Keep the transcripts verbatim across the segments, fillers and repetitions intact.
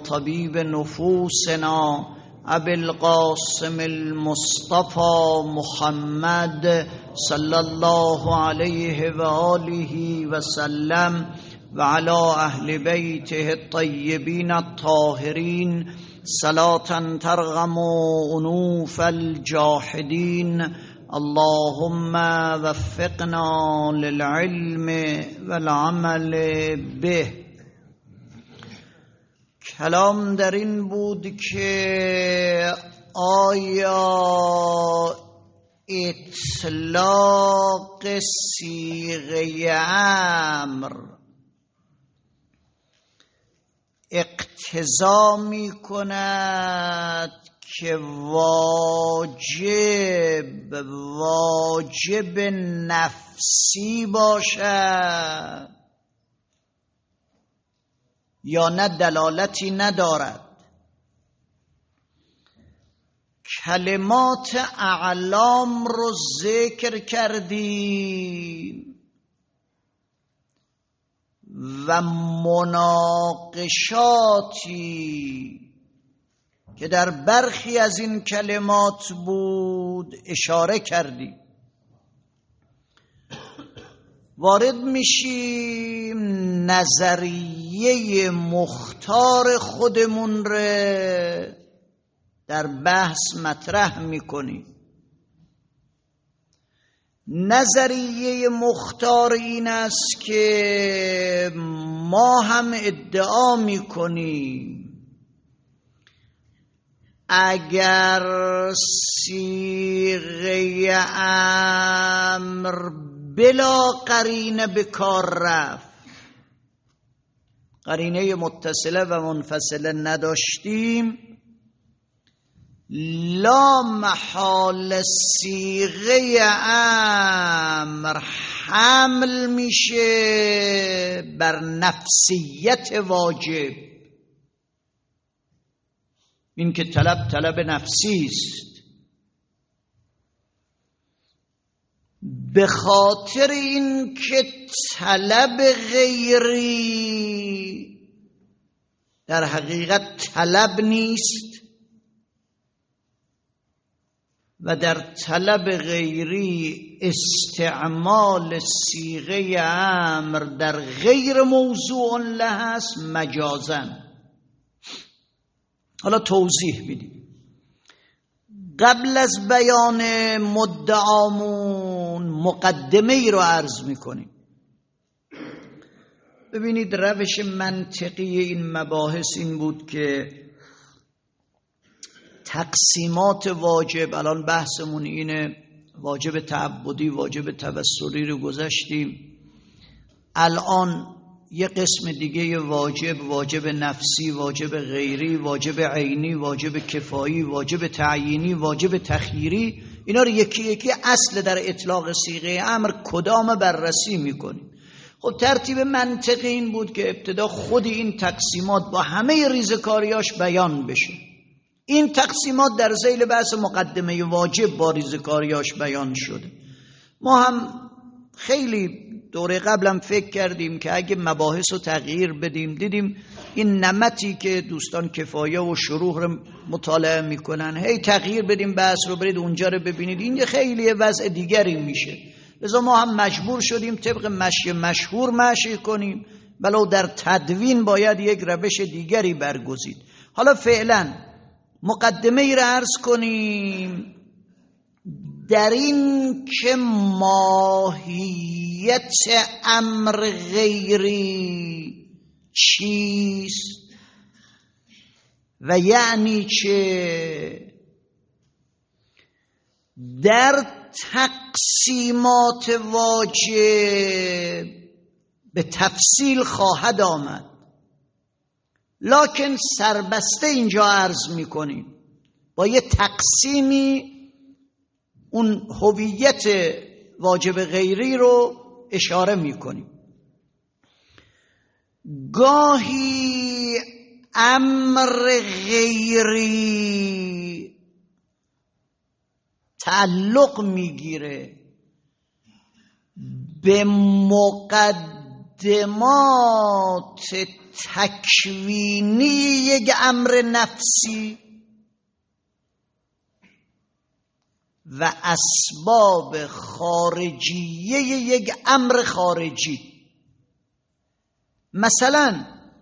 طبيب نفوسنا أبي القاسم المصطفى محمد صلى الله عليه وآله وسلم وعلى أهل بيته الطيبين الطاهرين صلاة ترغم أنوف الجاحدين. اللهم وفقنا للعلم والعمل به. کلام در این بود که آیا اطلاق صیغه امر اقتضا می کند که واجب واجب نفسی باشد یا نه دلالتی ندارد. کلمات اعلام رو ذکر کردیم و مناقشاتی که در برخی از این کلمات بود اشاره کردیم. وارد میشیم نظریه مختار خودمون رو در بحث مطرح میکنیم. نظریه مختار این است که ما هم ادعا میکنیم اگر صیغه امر بلا قرینه به کار رفت، قرینه متصله و منفصله نداشتیم، لا محال صیغه امر حمل میشه بر نفسیت واجب. این که طلب طلب نفسی است، به خاطر این که طلب غیری در حقیقت طلب نیست و در طلب غیری استعمال صیغه امر در غیر موضوع له است مجازاً. حالا توضیح میدیم. قبل از بیان مدعامون مقدمه ای رو عرض میکنیم. ببینید روش منطقی این مباحث این بود که تقسیمات واجب، الان بحثمون اینه، واجب تعبدی، واجب توسلی رو گذاشتیم. الان یه قسم دیگه واجب، واجب نفسی، واجب غیری، واجب عینی، واجب کفایی، واجب تعیینی، واجب تخییری، اینا رو یکی یکی اصل در اطلاق صیغه امر کدام بررسی میکنیم. خب ترتیب منطقی این بود که ابتدا خود این تقسیمات با همه ریزکاریاش بیان بشه. این تقسیمات در ذیل بحث مقدمه واجب با ریزکاریاش بیان شده. ما هم خیلی دوره قبلم فکر کردیم که اگه مباحث رو تغییر بدیم، دیدیم این نمتی که دوستان کفایه و شروح رو مطالعه میکنن، هی تغییر بدیم بحث رو، برید اونجا رو ببینید، این خیلی وضع دیگری میشه. لذا ما هم مجبور شدیم طبق مشی مشهور مشی کنیم، ولو در تدوین باید یک روش دیگری برگزید. حالا فعلا مقدمه ای رو عرض کنیم در این که ماهیت امر غیری چیست و یعنی چه. در تقسیمات واجب به تفصیل خواهد آمد، لکن سربسته اینجا عرض میکنیم. با یه تقسیمی اون هویت واجب غیری رو اشاره میکنیم. گاهی امر غیری تعلق میگیره به مقدمه تکوینی یک امر نفسی و اسباب خارجیه یک امر خارجی. مثلا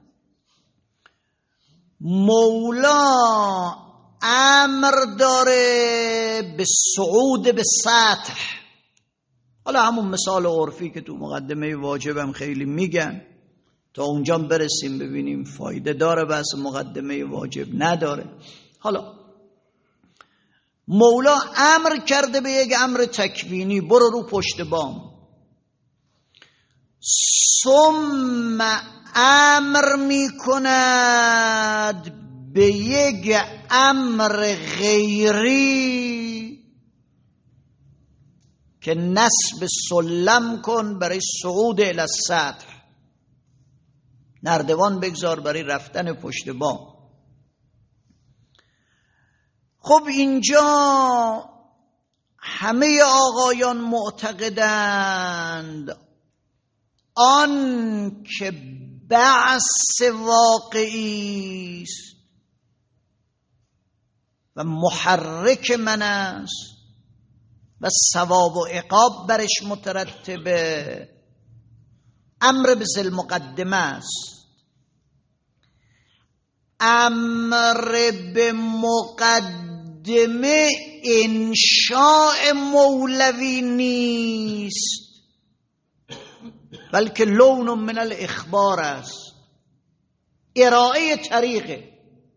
مولا امر داره به صعود به سطح. حالا همون مثال عرفی که تو مقدمه واجبم خیلی میگن، تا اونجا برسیم ببینیم فایده داره بحث مقدمه واجب نداره. حالا مولا امر کرده به یک امر تکوینی، برو رو پشت بام. ثم امر میکند به یک امر غیری که نصب سلم کن برای صعود الی السطح، نردبان بگذار برای رفتن پشت بام. خب اینجا همه آقایان معتقدند آن که بعث واقعی است و محرک من است و ثواب و عقاب برش مترتبه، امر به ذی المقدمه است. امر به مقدمه انشاء مولوی نیست، بلکه لون من الاخبار است، ارائه طریقه.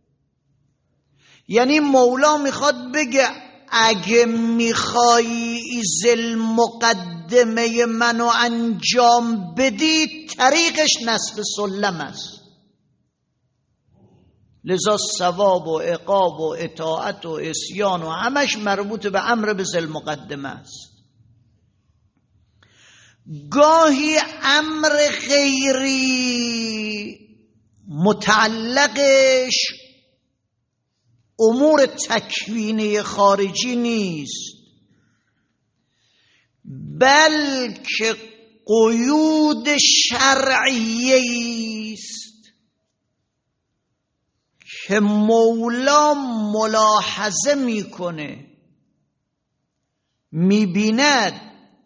یعنی مولا میخواد بگه اگه میخوایی ذی مقدمه منو انجام بدی، طریقش نصب سلم است. لذا ثواب و عقاب و اطاعت و عصیان و همش مربوط به امر به ذی مقدمه است. گاهی امر غیری متعلقش امور تکوینی خارجی نیست، بلکه قیود شرعیه است که مولا ملاحظه میکنه، میبیند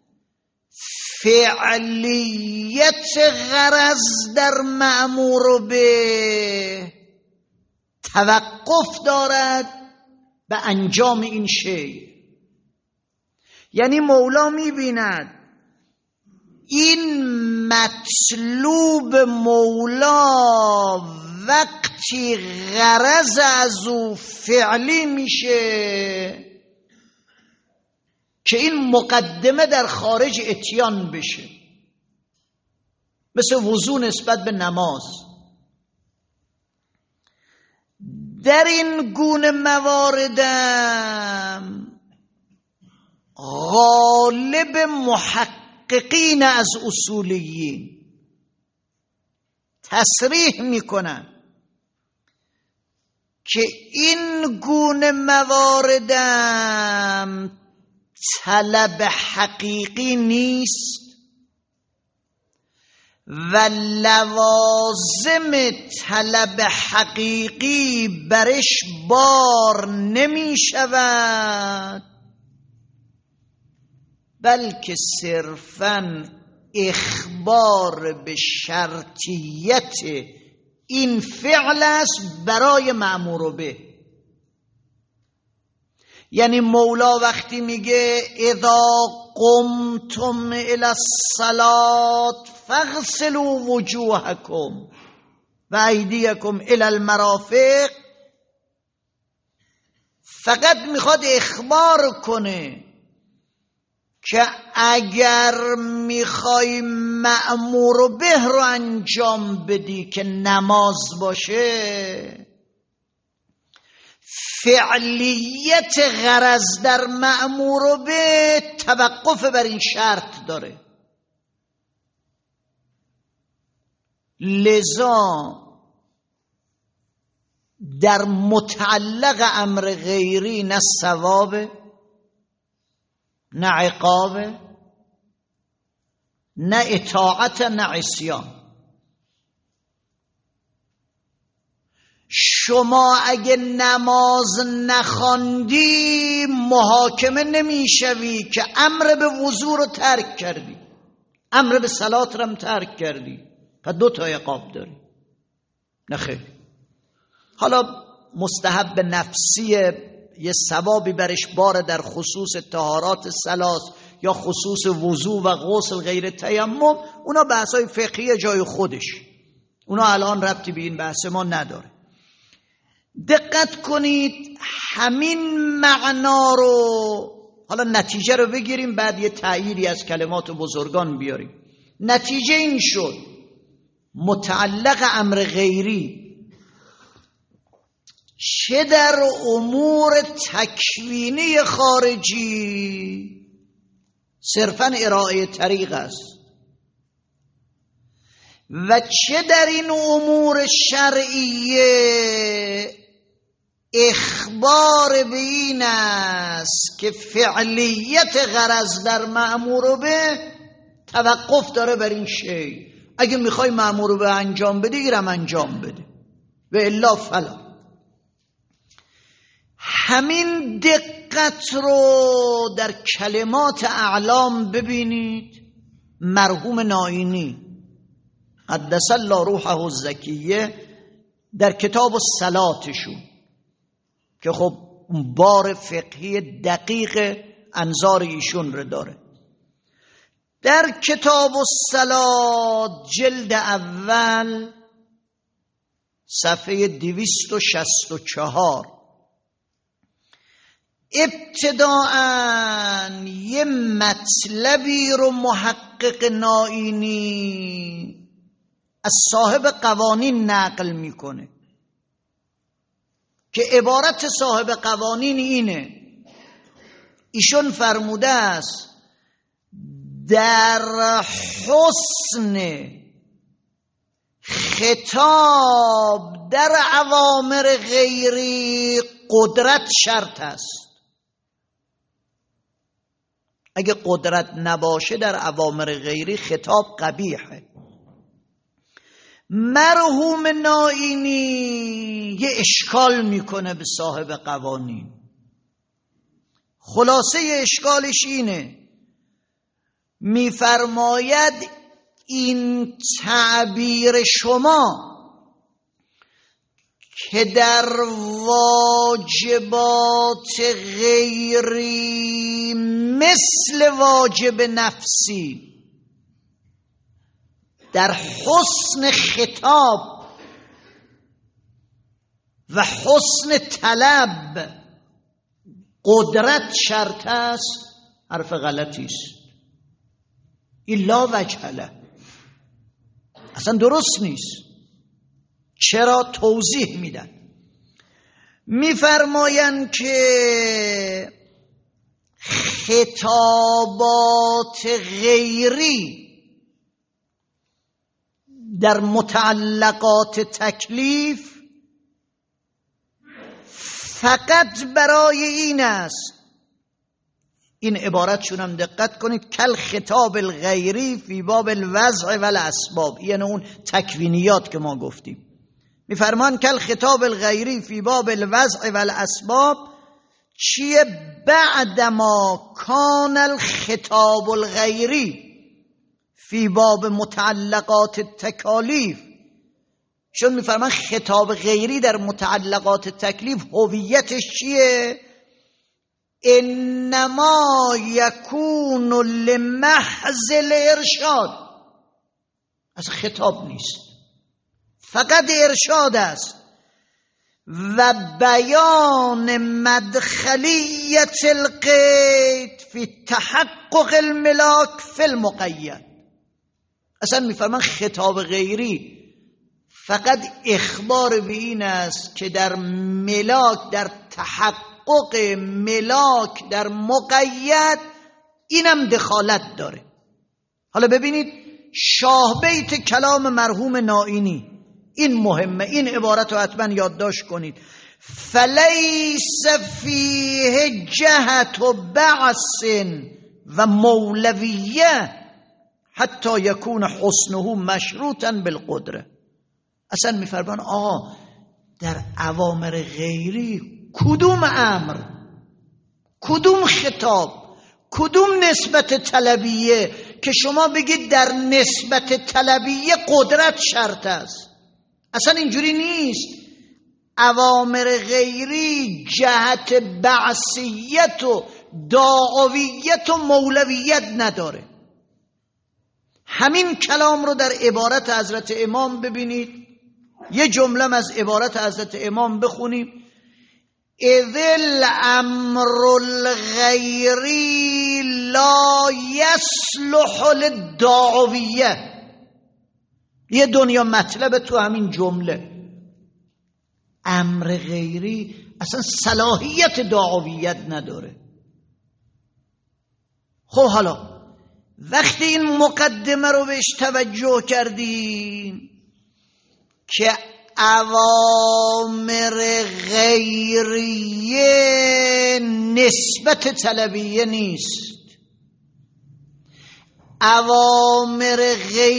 فعلیت غرض در مأمور به توقف دارد به انجام این شی. یعنی مولا میبیند این مطلوب مولا وقتی غرض از او فعلی میشه که این مقدمه در خارج اتیان بشه، مثل وضو نسبت به نماز. در این گونه مواردم غالب محققین از اصولیین تصریح میکنن که این گونه مواردم طلب حقیقی نیست و لوازم طلب حقیقی برش بار نمی شود، بلکه صرفاً اخبار به شرطیت این فعل است برای مأمور به. یعنی مولا وقتی میگه اذا قمتم الی الصلاة فاغسلوا وجوهکم و ایدیکم الی المرافق، فقط میخواد اخبار کنه که اگر میخوای مأمور به رو انجام بدی که نماز باشه، فعلیت غرض در مأمور به توقف بر این شرط داره. لذا در متعلق امر غیری نه ثوابه نه عقابه، نه اطاعت نه عصیان. شما اگه نماز نخواندی محاکمه نمیشوی که امر به وضو رو ترک کردی، امر به صلات رو هم ترک کردی، پس دو تا عقاب داری. نه خیر. حالا مستحب نفسی یه ثوابی برش باره در خصوص طهارات ثلاث یا خصوص وضو و غسل غیر تیمم، اونا بحثای فقهی جای خودش، اونا الان ربطی به این بحث ما نداره. دقت کنید همین معنا رو، حالا نتیجه رو بگیریم بعد یه تأییدی از کلمات بزرگان بیاریم. نتیجه این شد متعلق امر غیری چه در امور تکوینی خارجی صرفاً ارائه طریق است و چه در این امور شرعیه اخبار به این است که فعلیت غرض در مأمور به توقف داره بر این شی. اگه میخوای مأمور به انجام بده گیرم انجام بده و الا فلا. همین دقت رو در کلمات اعلام ببینید. مرحوم نائینی قدس الله روحه الزکیه در کتاب الصلاتشون که خب بار فقهی دقیق انظار ایشون رو داره، در کتاب الصلات جلد اول صفحه دویست و شصت و چهار ابتداءً یه مطلبی رو محقق نائینی از صاحب قوانین نقل میکنه که عبارت صاحب قوانین اینه. ایشون فرموده است در حسن خطاب در اوامر غیری قدرت شرط است. اگه قدرت نباشه در اوامر غیری خطاب قبیحه. مرحوم نائینی یه اشکال میکنه به صاحب قوانین. خلاصه اشکالش اینه، میفرماید این تعبیر شما که در واجبات غیری مثل واجب نفسی در حسن خطاب و حسن طلب قدرت شرط است، حرف غلطی است. این لا وجه له، اصلا درست نیست. چرا؟ توضیح میدن. میفرمایند که خطابات غیری در متعلقات تکلیف فقط برای این است، این عبارتشون هم دقت کنید، کل خطاب الغیری فی باب الوضع و الاسباب، یعنی اون تکوینیات که ما گفتیم. میفرمان کل خطاب الغیری فی باب الوضع و الاسباب چیه؟ بعدما کان الخطاب الغیری فی باب متعلقات تکالیف. چون میفرمان خطاب غیری در متعلقات تکلیف هویتش چیه؟ انما یکون لمحض الارشاد، اصلا خطاب نیست، فقط ارشاد است و بیان مدخلیت القید فی تحقق الملاک فی المقید. اصلا میفرمان خطاب غیری فقط اخبار به این است که در ملاک، در تحقق ملاک در مقید اینم دخالت داره. حالا ببینید شاه بیت کلام مرحوم نائینی، این مهمه، این عبارت رو حتما یادداشت کنید. فلیس فیه جهت و بعث و مولویه حتی یکون حسنه مشروطا بالقدره. اصلا میفرمان آقا در اوامر غیری کدوم امر، کدوم خطاب، کدوم نسبت طلبیه که شما بگید در نسبت طلبیه قدرت شرط است؟ اصلا اینجوری نیست. اوامر غیری جهت بعثیت و دعویت و مولویت نداره. همین کلام رو در عبارت حضرت امام ببینید، یه جمله از عبارت حضرت امام بخونیم: اذ الامر الغیری لا یصلح للدعویه. یه دنیا مطلب تو همین جمله. امر غیری اصلا صلاحیت دعویت نداره. خب حالا وقتی این مقدمه رو بهش توجه کردیم که اوامر غیریه نسبت طلبیه نیست، اوامر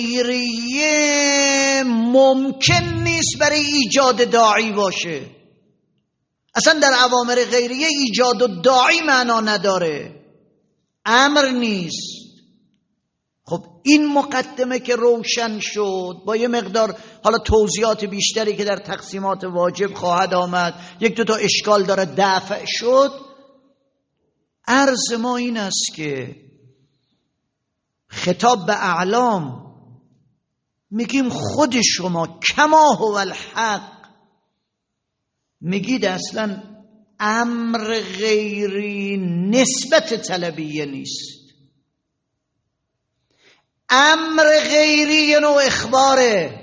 غیریه ممکن نیست برای ایجاد داعی باشه. اصلا در اوامر غیریه ایجاد و داعی معنا نداره، امر نیست. خب این مقدمه که روشن شد، با یه مقدار حالا توضیحات بیشتری که در تقسیمات واجب خواهد آمد، یک دو تا اشکال داره دفع شد. عرض ما این است که خطاب به اعلام میگیم خود شما کما هو الحق میگید اصلا امر غیری نسبت طلبیه نیست. امر غیری یه نوع اخباره،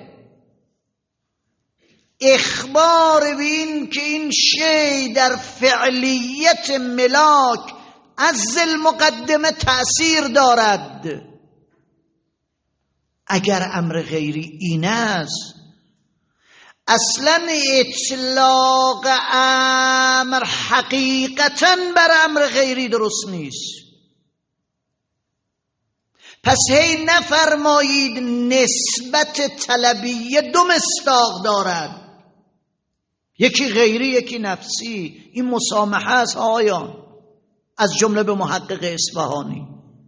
اخبار به این که این شی در فعلیت ملاک از المقدمه تأثیر دارد. اگر امر غیری این است، اصلا اطلاق امر حقیقتا بر امر غیری درست نیست. پس هی نفرمایید نسبت طلبیه دو مصداق دارد، یکی غیری یکی نفسی. این مسامحه است آیان، از جمله به محقق اصفهانی.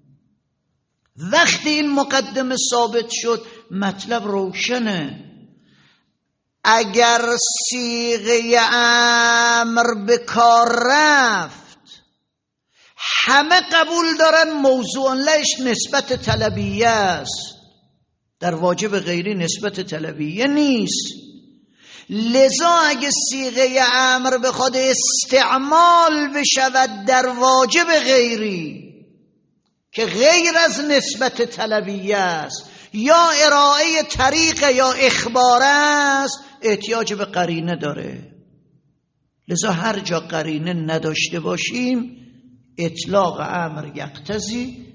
وقتی این مقدمه ثابت شد مطلب روشنه. اگر صیغه امر به کار رفت، همه قبول دارن موضوع لش نسبت طلبیه است، در واجب غیری نسبت طلبیه نیست. لذا اگه صیغه امر بخواد استعمال بشود در واجب غیری که غیر از نسبت طلبیه است یا ارائه طریق یا اخبار است، احتیاج به قرینه داره. لذا هر جا قرینه نداشته باشیم اطلاق امر یقتضی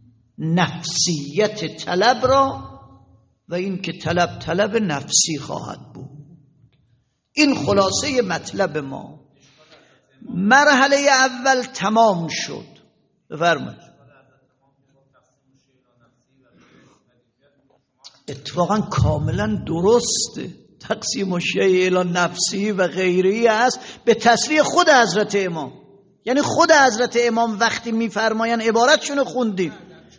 نفسیت طلب را و این که طلب طلب نفسی خواهد بود. این خلاصه مطلب ما. مرحله اول تمام شد. بفرمایید. اتفاقا کاملا درسته، تقسیم الشیء الی نفسی و غیری است به تصریح خود حضرت امام. یعنی خود حضرت امام وقتی میفرماین عبارتشون خوندیم،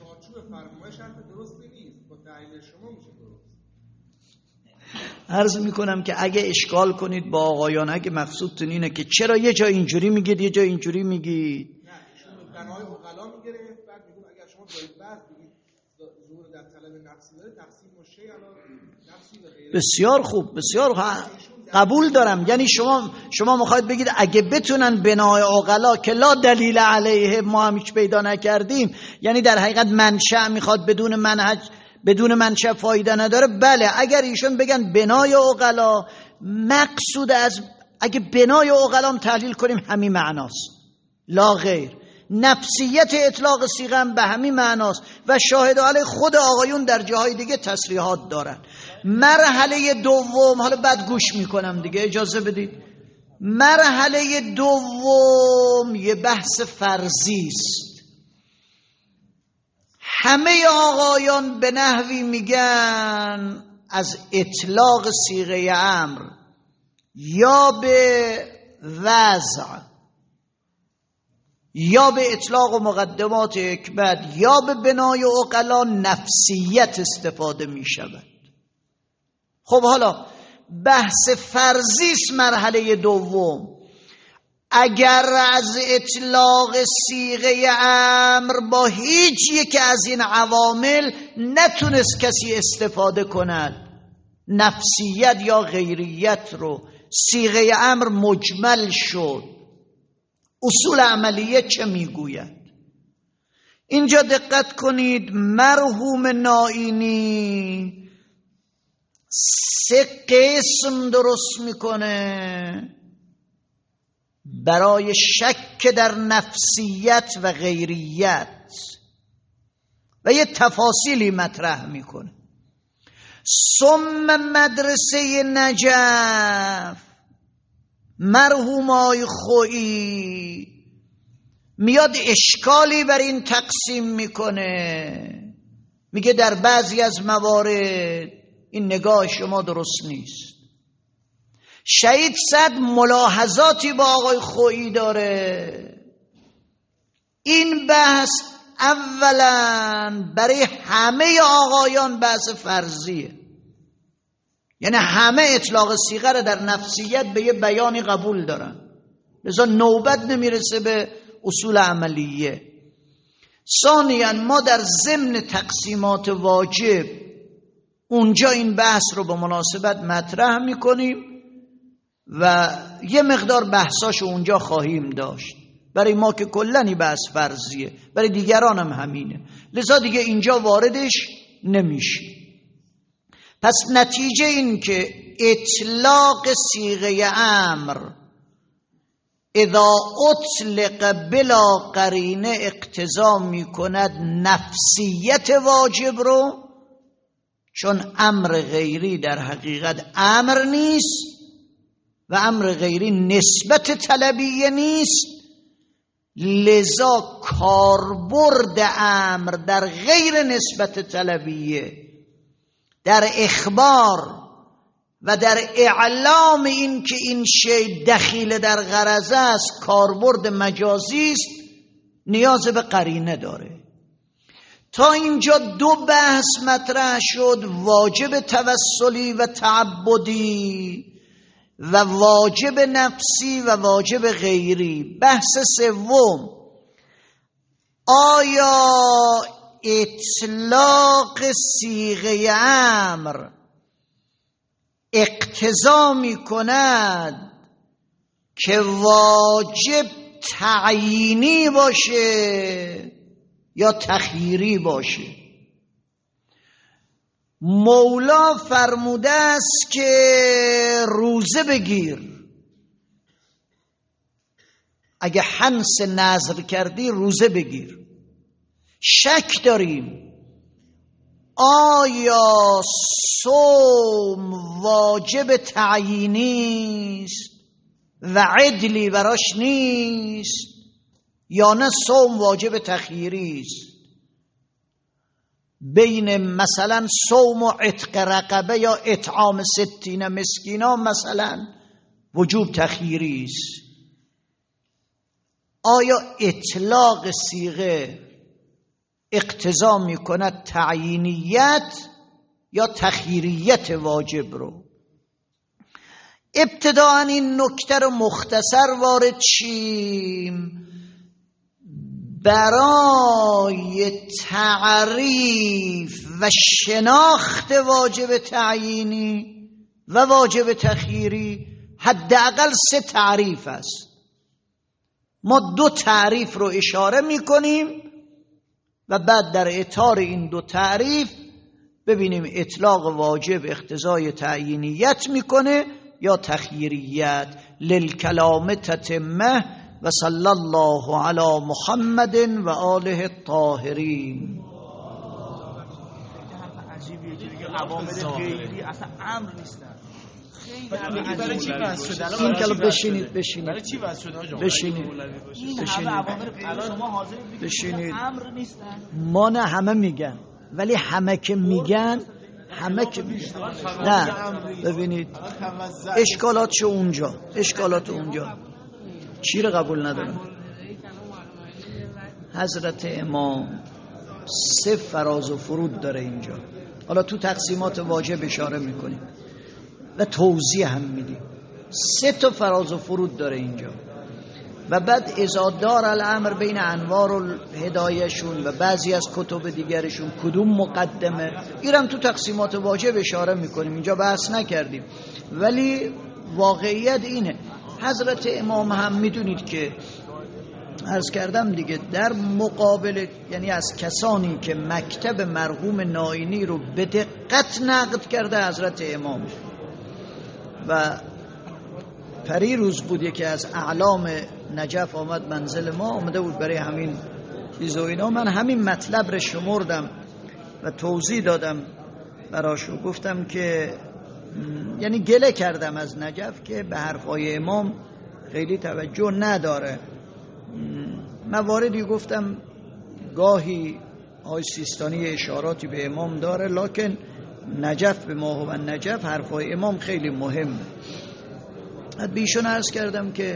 عرض میکنم که اگه اشکال کنید با آقایان، اگه مقصودتون اینه که چرا یه جا اینجوری میگید یه جا اینجوری میگید، نه ایشون بنای عقلا میگرفت، بعد میگم اگر شما دارید بعد بگید ظهور در طلب نفسی داره، تقسیم مشه الان نفسی و غیره. بسیار خوب، بسیار خوب، قبول دارم. یعنی شما شما میخواید بگید اگه بتونن بنای عقلا که لا دلیل علیه ما هم هیچ پیدا نکردیم، یعنی در حقیقت منشأ میخواد بدون منهج بدون منشأ فایده نداره. بله، اگر ایشون بگن بنای عقلا، مقصود از اگه بنای عقلا تحلیل کنیم همین معناست، لا غیر. نفسیت اطلاق صیغه هم به همین معناست و شاهد علی خود آقایون در جاهای دیگه تصریحات دارن. مرحله دوم، حالا بعد گوش میکنم دیگه، اجازه بدید. مرحله دوم یه بحث فرضی است. همه آقایان به نحوی میگن از اطلاق صیغه امر یا به وضع یا به اطلاق و مقدمات حکمت یا به بنای عقلا نفسیت استفاده می شود. خب حالا بحث فرضی است مرحله دوم. اگر از اطلاق صیغه امر با هیچ یک از این عوامل نتونست کسی استفاده کند، نفسیت یا غیریت رو، صیغه امر مجمل شد، اصول عملیه چه میگوید؟ اینجا دقت کنید، مرحوم نائینی سه قسم درست میکنه برای شک در نفسیت و غیریت و یه تفاصیلی مطرح میکنه. ثم مدرسه نجف مرحوم آی خویی میاد اشکالی بر این تقسیم میکنه، میگه در بعضی از موارد این نگاه شما درست نیست. شهید صد ملاحظاتی با آقای خویی داره. این بحث اولا برای همه آقایان بحث فرضیه، یعنی همه اطلاق صیغه رو در نفسیت به یه بیانی قبول دارن، لذا نوبت نمیرسه به اصول عملیه. ثانیاً ما در ضمن تقسیمات واجب اونجا این بحث رو به مناسبت مطرح میکنیم و یه مقدار بحثاشو اونجا خواهیم داشت. برای ما که کلنی بحث فرضیه، برای دیگران هم همینه، لذا دیگه اینجا واردش نمیشه. پس نتیجه این که اطلاق صیغه امر اذا اطلق بلا قرینه اقتضا میکند نفسیت واجب رو، چون امر غیری در حقیقت امر نیست و امر غیری نسبت طلبیه نیست، لذا کاربرد امر در غیر نسبت طلبیه، در اخبار و در اعلام این که این شی دخیل در غرض است، کاربرد مجازی است، نیاز به قرینه داره. تا اینجا دو بحث مطرح شد، واجب توسلی و تعبدی و واجب نفسی و واجب غیری. بحث سوم، آیا اطلاق صیغه امر اقتضا می کند که واجب تعیینی باشه یا تخییری باشه؟ مولا فرموده است که روزه بگیر، اگه حنس نذر کردی روزه بگیر. شک داریم آیا صوم واجب تعیینی است و عدلی براش نیست یا نه صوم واجب تخییری است؟ بین مثلا صوم و عتق رقبه یا اطعام ستین مسکینا مثلا وجوب تخییری است. آیا اطلاق صیغه اقتضا می کند تعیینیت یا تخییریت واجب رو؟ ابتداءً این نکته رو مختصر وارد شیم برای تعریف و شناخت واجب تعیینی و واجب تخییری. حداقل سه تعریف است، ما دو تعریف رو اشاره می کنیم و بعد در اطار این دو تعریف ببینیم اطلاق واجب اقتضای تعیینیت میکنه یا تخییریت. للکلام تتمه و صلی الله علی محمد و آله الطاهرین. عجیبیه که دیگه عوامل غیری اصلا امر نیستن. برای چی واسه شده؟ این کلام بشینید بشینید برای چی واسه شده آقا؟ بشینید این همه عوامل غیر شما حاضر بشینید. امر نیستن. ما نه همه میگن، ولی همه که میگن همه که میگن نه. ببینید اشکالاتش اونجا، اشکالات اونجا چی رو قبول ندارم. حضرت امام سه فراز و فرود داره اینجا. حالا تو تقسیمات واجب اشاره میکنیم و توضیح هم میدیم. سه تا فراز و فرود داره اینجا و بعد اذا دار الامر بین انوار الهدایهشون و بعضی از کتب دیگرشون کدوم مقدمه، اینم تو تقسیمات واجب اشاره میکنیم، اینجا بحث نکردیم. ولی واقعیت اینه حضرت امام هم میدونید که عرض کردم دیگه، در مقابل یعنی از کسانی که مکتب مرحوم نائینی رو به دقت نقد کرده حضرت امام و پری روز بود یکی از اعلام نجف آمد منزل ما، آمده بود برای همین چیز و اینا. من همین مطلب رو شمردم و توضیح دادم براشو، گفتم که یعنی گله کردم از نجف که به حرفای امام خیلی توجه نداره. مواردی گفتم گاهی آی سیستانی اشاراتی به امام داره، لکن نجف به ما و نجف حرفای امام خیلی مهمه. بیشون عرض کردم که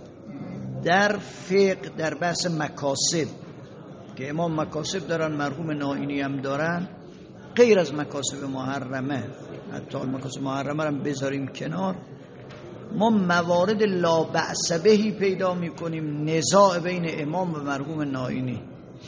در فقه در بحث مکاسب که امام مکاسب دارن مرحوم نائینی هم دارن، غیر از مکاسب محرمه، حتی مکاسب محرمه هم بذاریم کنار، ما موارد لا بأس بهی پیدا میکنیم نزاع بین امام و مرحوم نائینی.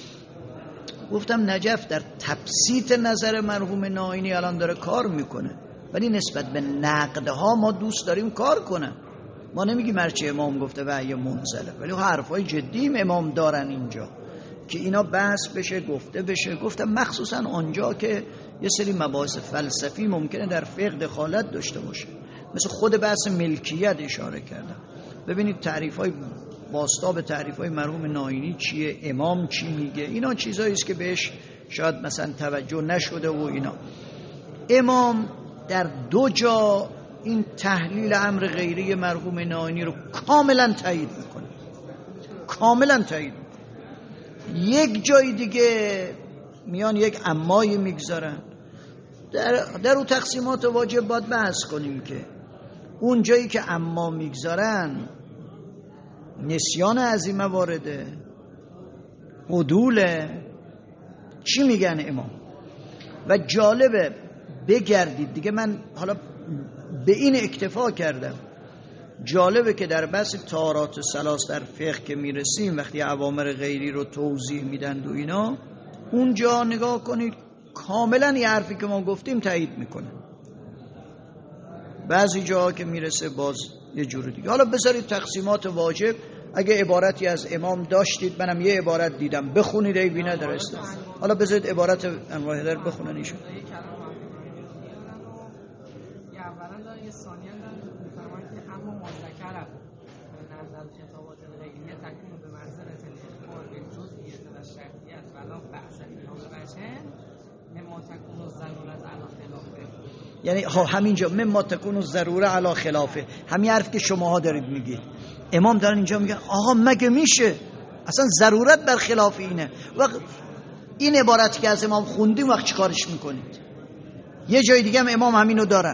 گفتم نجف در تبسیط نظر مرحوم نائینی الان داره کار میکنه، ولی نسبت به نقدها ما دوست داریم کار کنه. ما نمیگیم هرچی امام گفته وحی منزله، ولی حرفای جدی امام دارن اینجا که اینا بحث بشه، گفته بشه. گفتم مخصوصا آنجا که یه سری مباحث فلسفی ممکنه در فقه دخالت داشته باشه، مثل خود بحث ملکیت اشاره کردم. ببینید تعریفای باستاب تعریفای مرحوم نائینی چیه، امام چی میگه، اینا چیزایی است که بهش شاید مثلا توجه نشده و اینا. امام در دو جا این تحلیل امر غیری مرحوم نائینی رو کاملا تایید میکنه، کاملا تایید میکنه. یک جای دیگه میان یک امایی میگذارن. در در اون تقسیمات واجب باید بحث کنیم که اون جایی که اما میگذارن نسیان از این موارده، عدوله، چی میگن امام. و جالبه بگردید دیگه، من حالا به این اکتفا کردم. جالبه که در بحث طهارات ثلاث در فقه که میرسیم، وقتی اوامر غیری رو توضیح میدن و اینا، اونجا نگاه کنید کاملا یه حرفی که ما گفتیم تایید میکنه. بعضی جاها که میرسه باز یه جور دیگه. حالا بذارید تقسیمات واجب، اگه عبارتی از امام داشتید، منم یه عبارت دیدم، بخونید ای بینه درسته. حالا بذارید عبارت انواع هدر بخونن ایشون. یعنی همینجا مما تکون الضروره علی خلافه، همین حرف که شماها دارید میگید، امام دارن اینجا میگن آقا مگه میشه اصلا ضرورت بر خلاف اینه. وقت این عبارتی که از امام خوندیم وقت چی کارش میکنید؟ یه جای دیگه هم امام همینو دارن.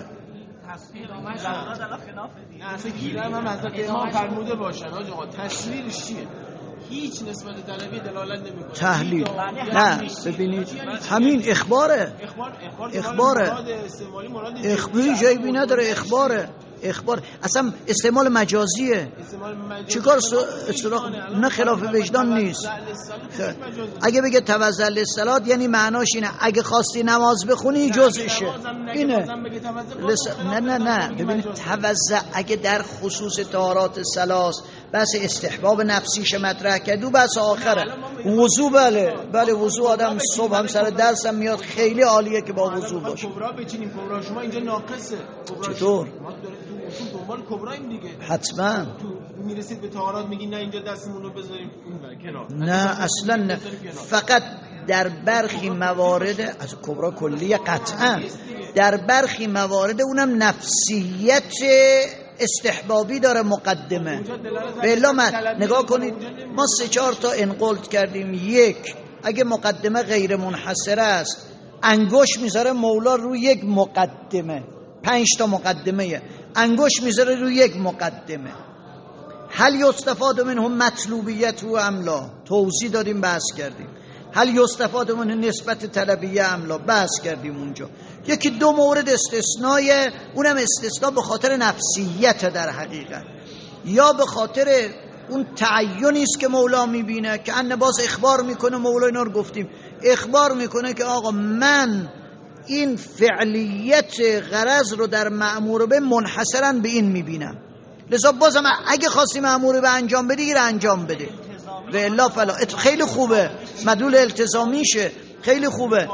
اصلا گیرم هم از امام فرموده باشن آقا تصویرش چیه؟ هیچ نسبت طلبی دلالت نمیکنه. تحلیل نه، ببینید همین اخباره، اخباره، اخباری جایی بی نداره، اخباره، اخبار اصلا استعمال مجازیه. چیکار اصطلاح نه خلاف وجدان نیست. اگه بگه توضع للصلاة یعنی معناش اینه اگه خواستی نماز بخونی جزشه اینه. نه نه نه ببینید توضع اگه در خصوص طهارات ثلاث بس استحباب نفسیش مطرح کردو بس آخره. وضو بله بله وضو آدم صبح هم سر درس هم میاد، خیلی عالیه که با وضو باشه. کبرا بچینیم، کبرا شما اینجا ناقصه. چطور؟ تو دنبال کبراییم دیگه. حتما. تو میرسید به طهارات میگین نه اینجا دستمون رو بذاریم اون کنار. نه اصلا نه. فقط در برخی موارد از کبرا کلیه قطعا در برخی موارد اونم نفسیت استحبابی داره مقدمه. به الا من نگاه کنید ما سه چهار تا انقلت کردیم. یک، اگه مقدمه غیر منحصره است انگوش میذاره مولا روی یک مقدمه، پنج تا مقدمه انگوش میذاره روی یک مقدمه. هل یستفاد منهم مطلوبیت و املا، توضیح دادیم بحث کردیم. هل یستفاد منهم نسبت طلبیه املا، بحث کردیم اونجا. یکی دو مورد استثنای، اونم استثناء به خاطر نفسیت در حقیقت، یا به خاطر اون تعینی است که مولا میبینه که ان باز اخبار میکنه. مولا اینا رو گفتیم، اخبار میکنه که آقا من این فعلیت غرض رو در مأمور به منحصرا به این میبینم، لذا بازم اگه خواستی مأمور به انجام بدی گیر انجام بده و الا فلا. خیلی خوبه مدلول التزامیشه، خیلی خوبه.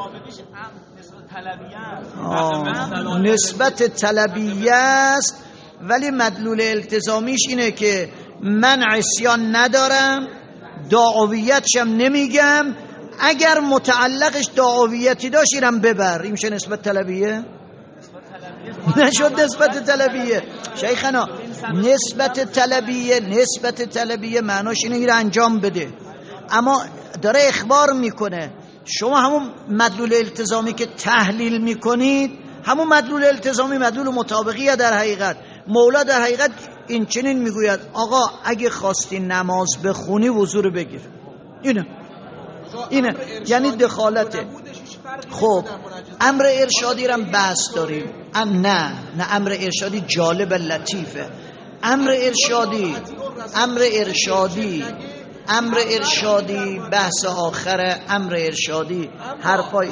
آه. نسبت طلبیه است ولی مدلول التزامیش اینه که من عصیان ندارم، دعویتشم نمیگم، اگر متعلقش دعویتی داشت ایرم ببر. این میشه نسبت طلبیه؟ نشد نسبت طلبیه شیخنا. نسبت طلبیه نسبت طلبیه معناش اینه ایره انجام بده، اما داره اخبار میکنه. شما همون مدلول التزامی که تحلیل میکنید همون مدلول التزامی مدلول مطابقیه. در حقیقت مولا در حقیقت این چنین میگوید آقا اگه خواستی نماز بخونی وضو رو بگیر. اینه اینه یعنی دخالته. خب امر ارشادی رو هم بحث داریم. ام نه نه امر ارشادی جالب لطیفه. امر ارشادی امر ارشادی امر ارشادی بحث آخره. امر ارشادی حرفای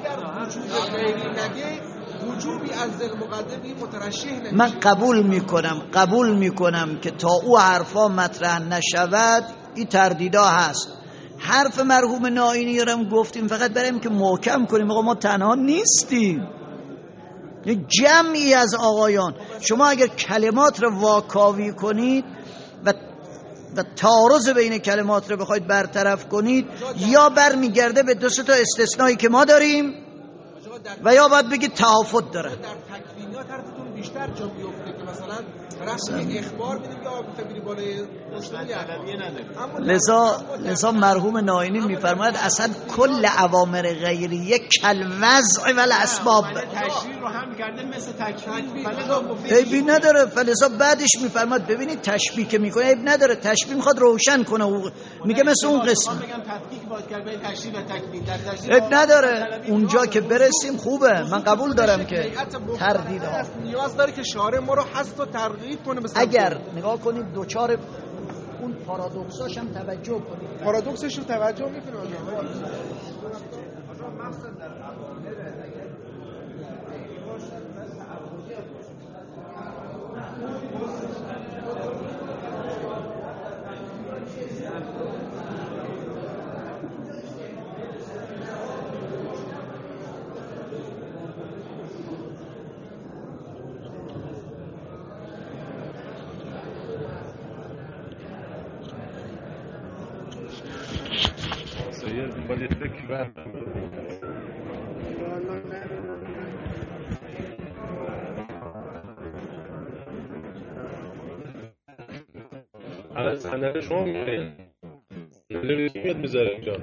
وجوبی از المقدمی مترشح نمیشه. من قبول میکنم قبول میکنم که تا او حرفا مطرح نشود این تردیدا هست. حرف مرحوم ناینی رو هم گفتیم فقط برای که محکم کنیم آقا ما تنها نیستیم، یک جمعی از آقایان. شما اگر کلمات رو واکاوی کنید و و تعارض بین کلمات رو بخواید برطرف کنید، یا برمیگرده به دو سه تا استثنایی که ما داریم و یا باید بگید تعافت داره. در تکوینیات حرفتون بیشتر جا بیفته که مثلا رسم اخبار بدیم یا بتبیری بالای مشتری عربیه نداره. لذا لذا مرحوم ناینی میفرماید اصلا کل اوامر غیریه کل وضع و الاسباب تشریح رو هم کرده مثل تکوین، عیبی نداره. فلذا بعدش میفرماید ببینید تشبیه که میکنه عیب نداره، تشبیه میخواد روشن کنه، میگه مثل اون قسم بگم تفکیک باید کرد بین تشریح و تکوین. در تشریح عیب نداره، اونجا که برسیم خوبه. من قبول دارم که تردید ها نیاز داره که شارع ما رو حذف و ترغیب کنه. اگر نگاه کنید دوچار اون پارادوکساش هم توجه کنید. پارادوکسش رو توجه میکنه آقا. على سنده شما میگه میاد میذاره اینجا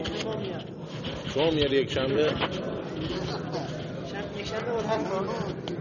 شما میاد یک شنبه شنبه یک شنبه